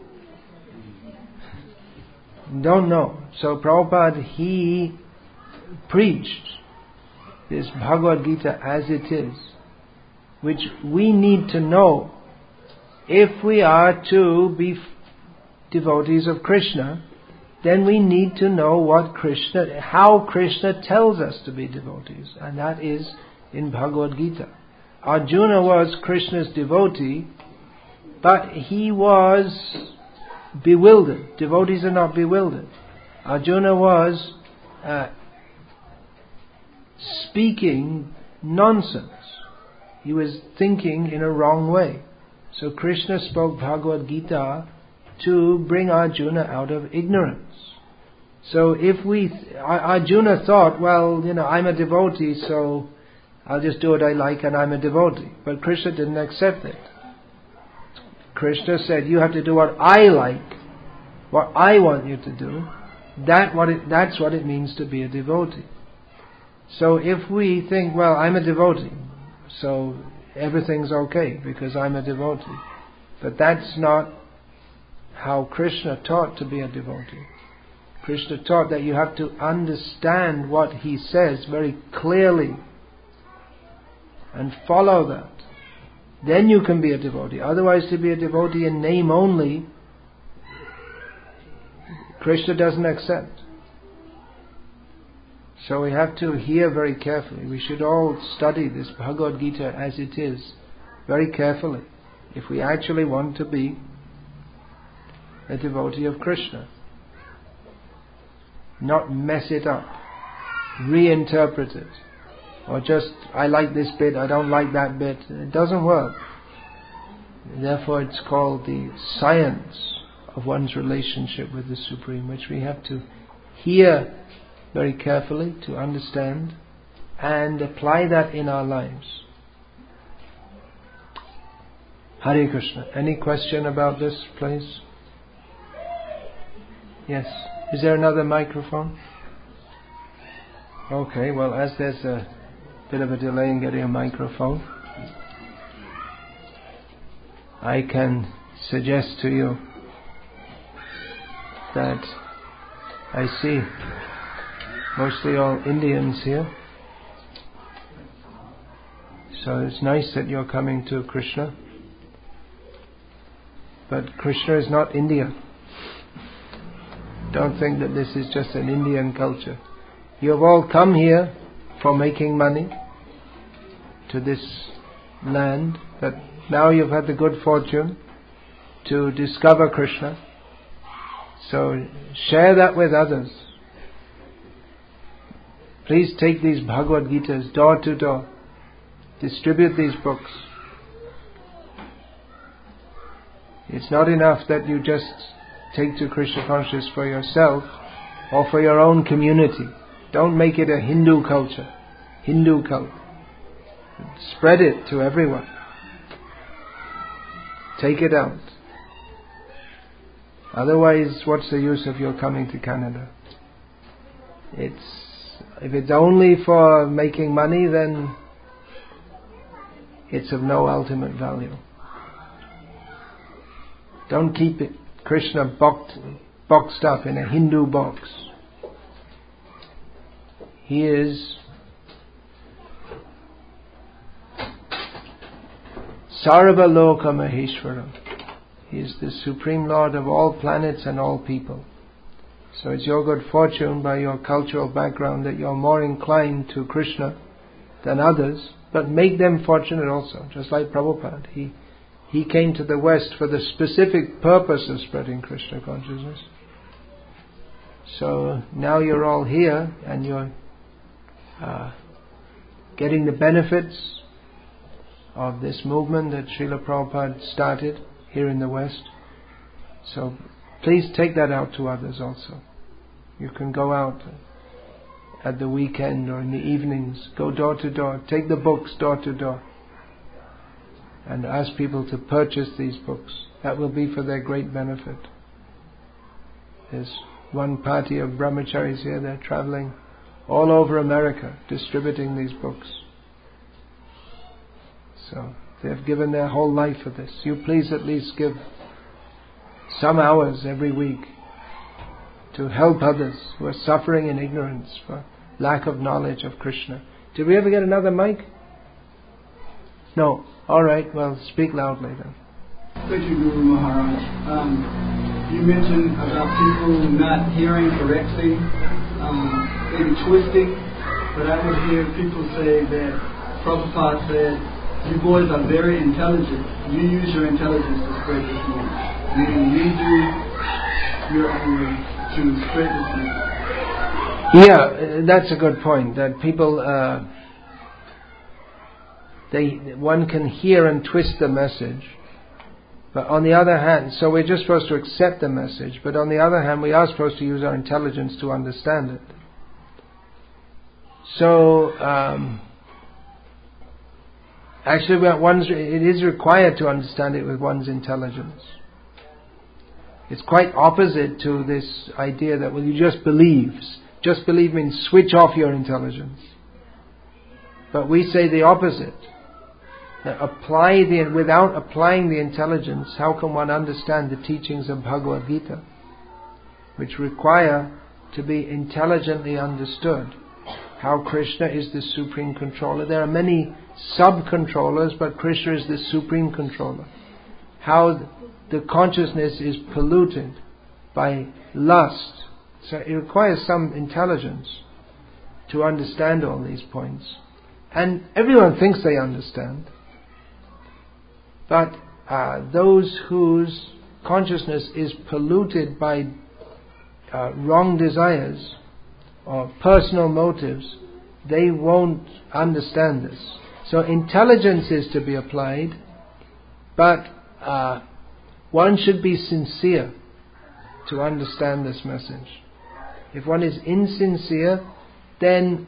Don't know. So Prabhupada, he preached this Bhagavad Gita as it is, which we need to know if we are to be devotees of Krishna. Then we need to know what Krishna, how Krishna tells us to be devotees, and that is in Bhagavad Gita. Arjuna was Krishna's devotee, but he was bewildered. Devotees are not bewildered. Arjuna was uh, speaking nonsense. He was thinking in a wrong way. So Krishna spoke Bhagavad Gita to bring Arjuna out of ignorance. So if we, Arjuna thought, well, you know, I'm a devotee, so I'll just do what I like and I'm a devotee. But Krishna didn't accept it. Krishna said, you have to do what I like, what I want you to do. That what it, that's what it means to be a devotee. So if we think, well, I'm a devotee, so everything's okay because I'm a devotee. But that's not how Krishna taught to be a devotee. Krishna taught that you have to understand what he says very clearly and follow that. Then you can be a devotee. Otherwise, to be a devotee in name only, Krishna doesn't accept. So we have to hear very carefully. We should all study this Bhagavad Gita as it is very carefully if we actually want to be a devotee of Krishna. Not mess it up, reinterpret it, or just, I like this bit, I don't like that bit. It doesn't work. Therefore it's called the science of one's relationship with the Supreme, which we have to hear very carefully to understand and apply that in our lives. Hare Krishna. Any question about this, please? Yes. Is there another microphone? Okay, well, as there's a bit of a delay in getting a microphone, I can suggest to you that I see mostly all Indians here. So it's nice that you're coming to Krishna. But Krishna is not India. Don't think that this is just an Indian culture. You have all come here for making money to this land, but now you've had the good fortune to discover Krishna. So share that with others. Please take these Bhagavad Gitas door to door. Distribute these books. It's not enough that you just take to Krishna consciousness for yourself or for your own community. Don't make it a Hindu culture, Hindu cult. Spread it to everyone. Take it out. Otherwise, what's the use of your coming to Canada? It's if it's only for making money, then it's of no ultimate value. Don't keep it Krishna boxed, boxed up in a Hindu box. He is Sarva Loka Maheshwara. He is the Supreme Lord of all planets and all people. So it's your good fortune by your cultural background that you're more inclined to Krishna than others, but make them fortunate also. Just like Prabhupada. He He came to the West for the specific purpose of spreading Krishna consciousness. So now you're all here and you're uh, getting the benefits of this movement that Srila Prabhupada started here in the West. So please take that out to others also. You can go out at the weekend or in the evenings. Go door to door. Take the books door to door. And ask people to purchase these books. That will be for their great benefit. There's one party of brahmacharis here, they're traveling all over America distributing these books. So they've given their whole life for this. You please at least give some hours every week to help others who are suffering in ignorance for lack of knowledge of Krishna. Did we ever get another mic? No. Alright, well, speak loudly then. Thank you, Guru Maharaj. Um, you mentioned about people not hearing correctly, um, maybe twisting, but I would hear people say that Prabhupada said, you boys are very intelligent. You use your intelligence to spread this message. Meaning you do your own way to spread this message. Yeah, that's a good point. That people, uh, they one can hear and twist the message, but on the other hand, so we're just supposed to accept the message. But on the other hand, we are supposed to use our intelligence to understand it. So. Um, Actually, one's, it is required to understand it with one's intelligence. It's quite opposite to this idea that, well, you just believe. Just believe means switch off your intelligence. But we say the opposite. That apply the, without applying the intelligence, how can one understand the teachings of Bhagavad Gita, which require to be intelligently understood? How Krishna is the supreme controller. There are many sub-controllers, but Krishna is the supreme controller. How the consciousness is polluted by lust. So it requires some intelligence to understand all these points. And everyone thinks they understand. But uh, those whose consciousness is polluted by uh, wrong desires or personal motives, they won't understand this. So intelligence is to be applied, but uh, one should be sincere to understand this message. If one is insincere, then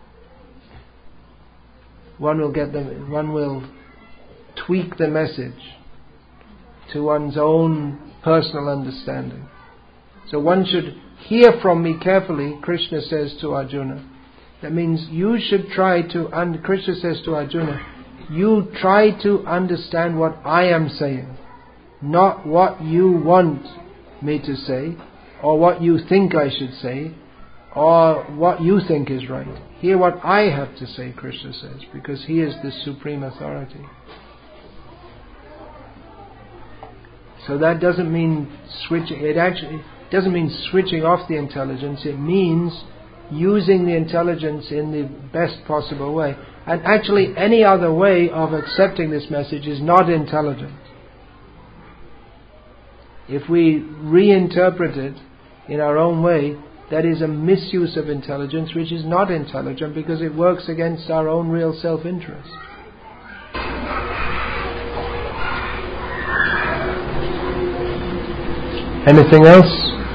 one will get the, one will tweak the message to one's own personal understanding. So one should hear from me carefully, Krishna says to Arjuna. That means you should try to, and Krishna says to Arjuna, you try to understand what I am saying, not what you want me to say, or what you think I should say, or what you think is right. Hear what I have to say, Krishna says, because He is the supreme authority. So that doesn't mean switching, it actually doesn't mean switching off the intelligence, it means using the intelligence in the best possible way. And actually any other way of accepting this message is not intelligent. If we reinterpret it in our own way, that is a misuse of intelligence which is not intelligent because it works against our own real self-interest. Anything else?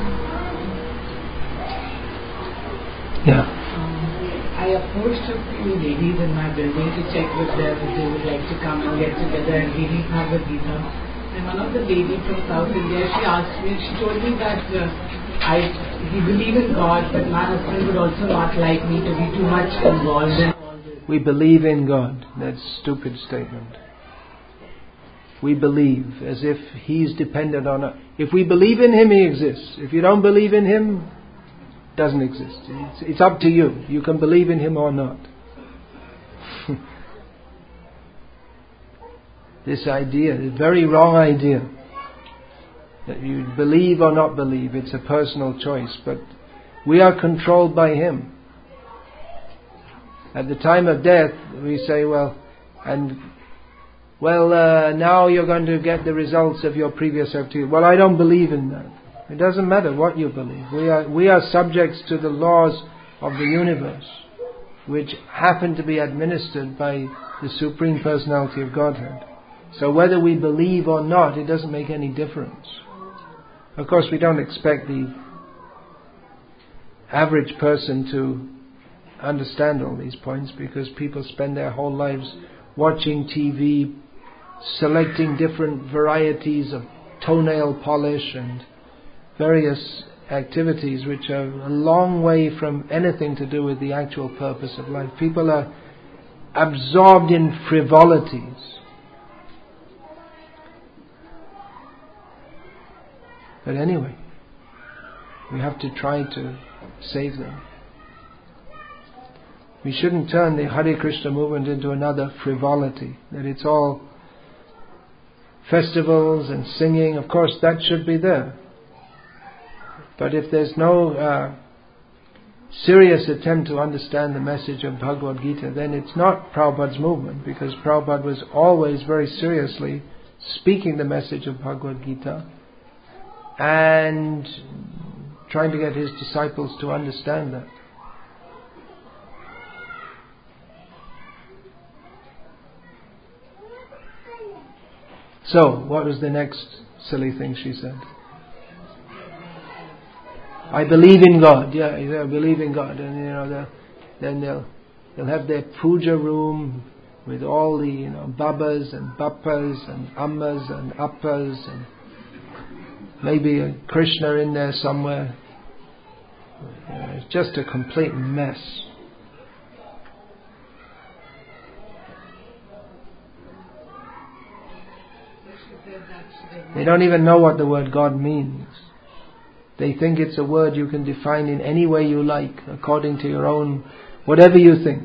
Yeah. Um, I approached a few ladies in my building to check with them if they would like to come and get together and read Bhagavad Gita. And one of the ladies from South India, she asked me, she told me that uh, I we believe in God, but my husband would also not like me to be too much involved in all this. We believe in God. That's a stupid statement. We believe as if He's dependent on us. If we believe in Him, He exists. If you don't believe in Him, doesn't exist. It's, it's up to you. You can believe in Him or not. This idea, this very wrong idea, that you believe or not believe, it's a personal choice, but we are controlled by Him. At the time of death, we say, well, and well, uh, now you're going to get the results of your previous activity. Well, I don't believe in that. It doesn't matter what you believe. We are we are subjects to the laws of the universe, which happen to be administered by the Supreme Personality of Godhead. So whether we believe or not, it doesn't make any difference. Of course, we don't expect the average person to understand all these points because people spend their whole lives watching T V, selecting different varieties of toenail polish and various activities which are a long way from anything to do with the actual purpose of life. People are absorbed in frivolities. But anyway, we have to try to save them. We shouldn't turn the Hare Krishna movement into another frivolity, that it's all festivals and singing. Of course, that should be there. But if there's no uh, serious attempt to understand the message of Bhagavad Gita, then it's not Prabhupada's movement, because Prabhupada was always very seriously speaking the message of Bhagavad Gita and trying to get his disciples to understand that. So, what was the next silly thing she said? I believe in God. Yeah, yeah, I believe in God. And you know, then they'll they'll have their puja room with all the you know babas and bappas and ammas and appas and maybe a Krishna in there somewhere. Yeah, it's just a complete mess. They don't even know what the word God means. They think it's a word you can define in any way you like, according to your own, whatever you think.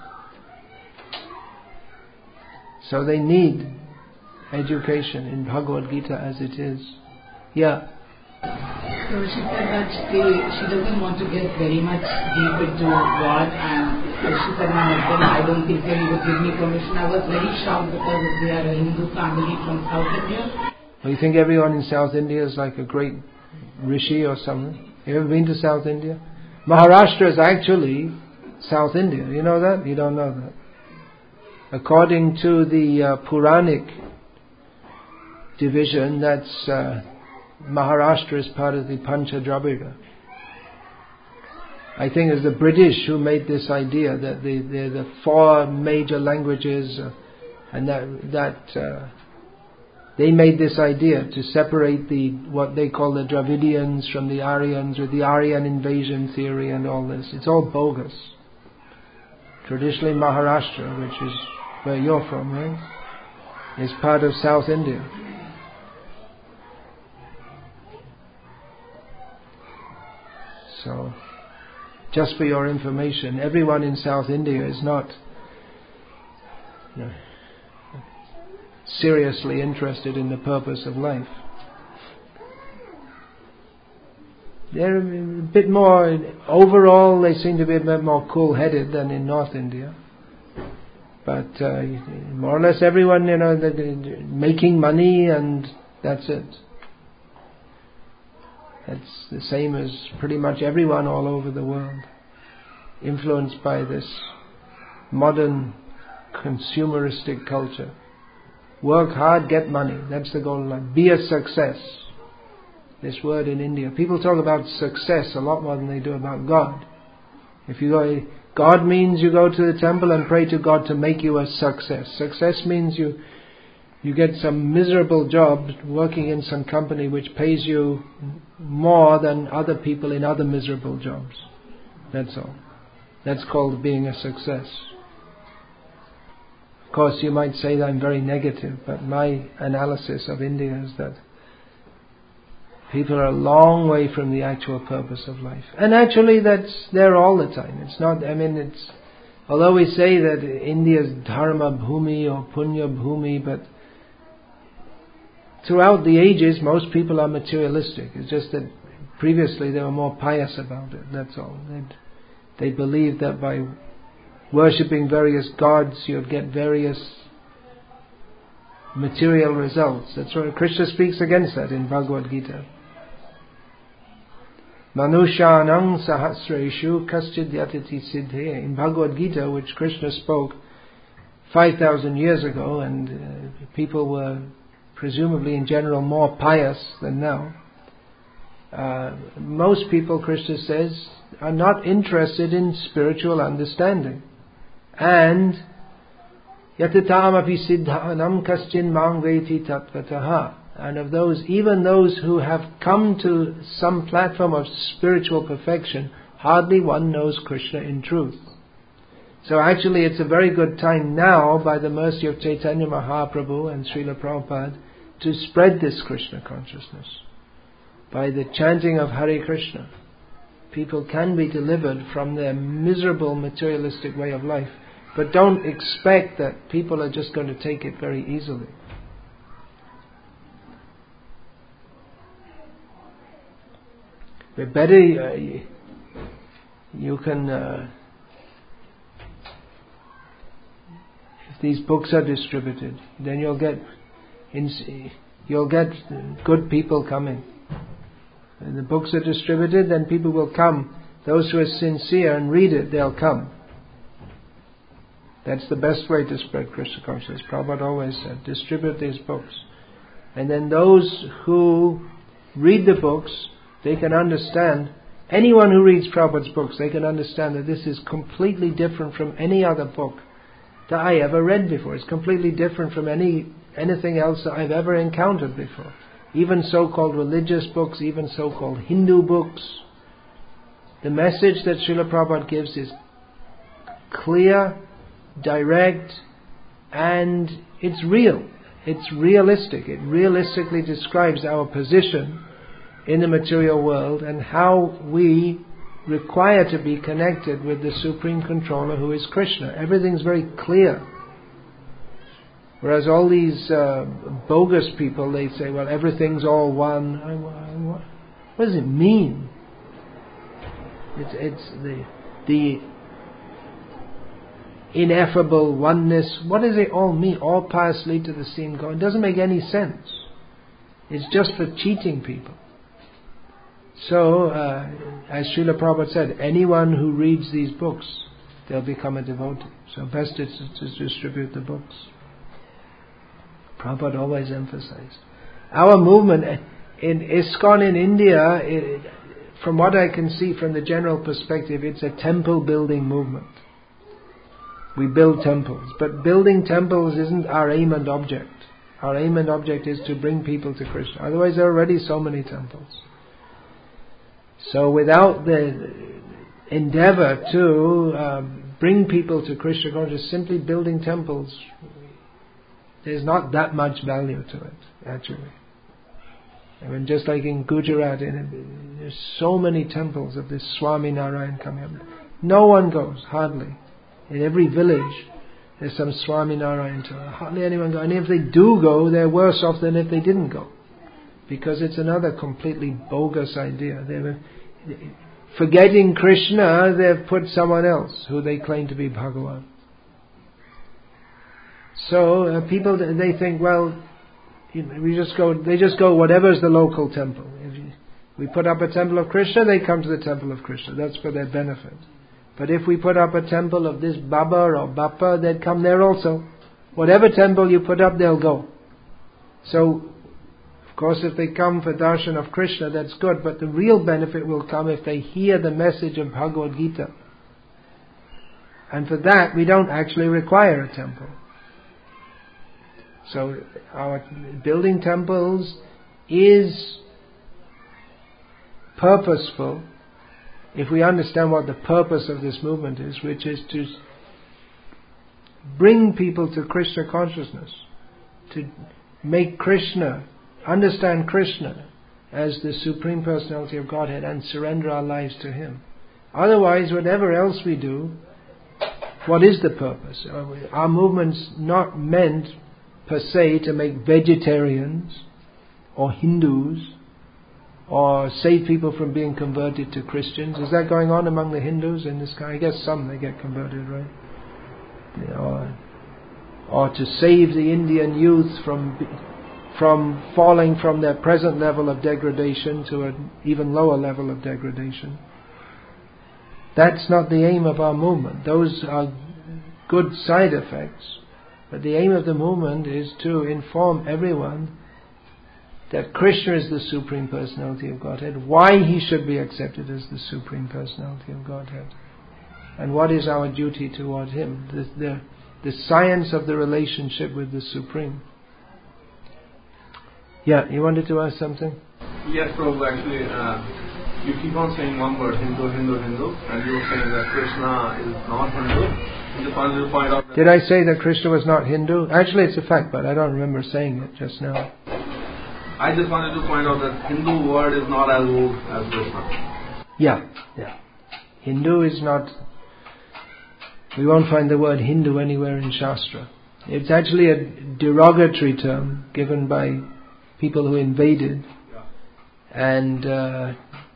So they need education in Bhagavad Gita as it is. Yeah. So she said that she, she doesn't want to get very much deep into God, and she said, my husband, I don't think that he would give me permission. I was very shocked because they are a Hindu family from South India. Well, you think everyone in South India is like a great rishi or something? You ever been to South India? Maharashtra is actually South India. You know that? You don't know that. According to the uh, Puranic division, that's uh, Maharashtra is part of the Pancha Dravida. I think it's the British who made this idea that the the, the four major languages uh, and that that uh, they made this idea to separate the what they call the Dravidians from the Aryans with the Aryan invasion theory and all this. It's all bogus. Traditionally Maharashtra, which is where you're from, right, is part of South India. So, just for your information, everyone in South India is not you know, seriously interested in the purpose of life. They're a bit more, overall they seem to be a bit more cool-headed than in North India. But uh, more or less everyone, you know, making money and that's it. That's the same as pretty much everyone all over the world. Influenced by this modern consumeristic culture. Work hard, get money. That's the goal in life. Be a success. This word in India. People talk about success a lot more than they do about God. If you go, God means you go to the temple and pray to God to make you a success. Success means you you get some miserable job working in some company which pays you more than other people in other miserable jobs. That's all. That's called being a success. Of course, you might say that I'm very negative, but my analysis of India is that people are a long way from the actual purpose of life. And actually that's there all the time. It's not, I mean, it's, although we say that India is Dharma Bhumi or Punya Bhumi, but throughout the ages most people are materialistic. It's just that previously they were more pious about it, that's all. They'd, they believed that by worshipping various gods you'd get various material results. That's why Krishna speaks against that in Bhagavad Gita. Manushanang sahasreshu kaschid yatiti siddhe. In Bhagavad Gita, which Krishna spoke five thousand years ago, and uh, people were presumably in general more pious than now, uh, most people, Krishna says, are not interested in spiritual understanding. And yatatam siddhanam kaschin mang veti tatvataha. And of those, even those who have come to some platform of spiritual perfection, hardly one knows Krishna in truth. So actually it's a very good time now, by the mercy of Chaitanya Mahaprabhu and Srila Prabhupada, to spread this Krishna consciousness. By the chanting of Hare Krishna, people can be delivered from their miserable materialistic way of life. But don't expect that people are just going to take it very easily. But better, uh, you can, uh, if these books are distributed, then you'll get, you'll get good people coming. When the books are distributed, then people will come. Those who are sincere and read it, they'll come. That's the best way to spread Krishna consciousness. Prabhupada always said, distribute these books. And then those who read the books, they can understand, anyone who reads Prabhupada's books, they can understand that this is completely different from any other book that I ever read before. It's completely different from any anything else that I've ever encountered before. Even so-called religious books, even so-called Hindu books. The message that Srila Prabhupada gives is clear, direct, and it's real. It's realistic. It realistically describes our position in the material world and how we require to be connected with the Supreme Controller who is Krishna. Everything's very clear. Whereas all these uh, bogus people, they say, well, everything's all one. What does it mean? It's, it's the, the ineffable oneness. What does it all mean? All paths lead to the same goal. It doesn't make any sense. It's just for cheating people. So, uh, as Srila Prabhupada said, anyone who reads these books, they'll become a devotee. So best is to distribute the books. Prabhupada always emphasized. Our movement in ISKCON in India, it, from what I can see from the general perspective, it's a temple building movement. We build temples. But building temples isn't our aim and object. Our aim and object is to bring people to Krishna. Otherwise there are already so many temples. So without the endeavor to uh, bring people to Krishna consciousness, simply building temples, there's not that much value to it, actually. I mean, just like in Gujarat, in, there's so many temples of this Swami Narayan coming up. No one goes, hardly. In every village, there's some Swami Narayan temple. Hardly anyone goes. And if they do go, they're worse off than if they didn't go. Because it's another completely bogus idea. They were forgetting Krishna, they've put someone else who they claim to be Bhagavan. So uh, people, they think, well, you know, we just go. They just go whatever's the local temple. If you, we put up a temple of Krishna, they come to the temple of Krishna. That's for their benefit. But if we put up a temple of this Baba or Bappa, they'd come there also. Whatever temple you put up, they'll go. So, of course, if they come for darshan of Krishna, that's good. But the real benefit will come if they hear the message of Bhagavad Gita. And for that, we don't actually require a temple. So, our building temples is purposeful if we understand what the purpose of this movement is, which is to bring people to Krishna consciousness, to make Krishna, understand Krishna as the Supreme Personality of Godhead and surrender our lives to Him. Otherwise, whatever else we do, what is the purpose? Our movement's not meant per se to make vegetarians or Hindus or save people from being converted to Christians. Is that going on among the Hindus in this country? I guess some they get converted, right? Or, or to save the Indian youth from from falling from their present level of degradation to an even lower level of degradation. That's not the aim of our movement. Those are good side effects. But the aim of the movement is to inform everyone that Krishna is the Supreme Personality of Godhead, why he should be accepted as the Supreme Personality of Godhead, and what is our duty toward him, the, the, the science of the relationship with the Supreme. Yeah, you wanted to ask something? Yes, Prabhu, actually, uh, you keep on saying one word, Hindu, Hindu, Hindu, and you were saying that Krishna is not Hindu. I just wanted to point out that... Did I say that Krishna was not Hindu? Actually, it's a fact, but I don't remember saying it just now. I just wanted to point out that Hindu word is not as old as Krishna. Yeah, yeah. Hindu is not... We won't find the word Hindu anywhere in Shastra. It's actually a derogatory term given by people who invaded and uh,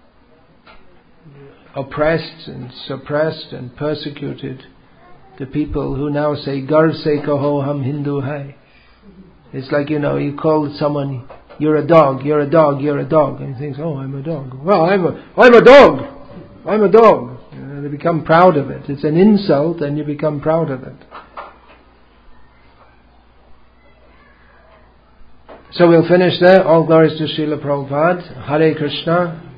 oppressed and suppressed and persecuted the people who now say, Garv se kaho hum Hindu hai. It's like, you know, you call someone, you're a dog, you're a dog, you're a dog. And he thinks, oh, I'm a dog. Well, I'm a, I'm a dog. I'm a dog. You know, they become proud of it. It's an insult and you become proud of it. So we'll finish there. All glories to Srila Prabhupada. Hare Krishna.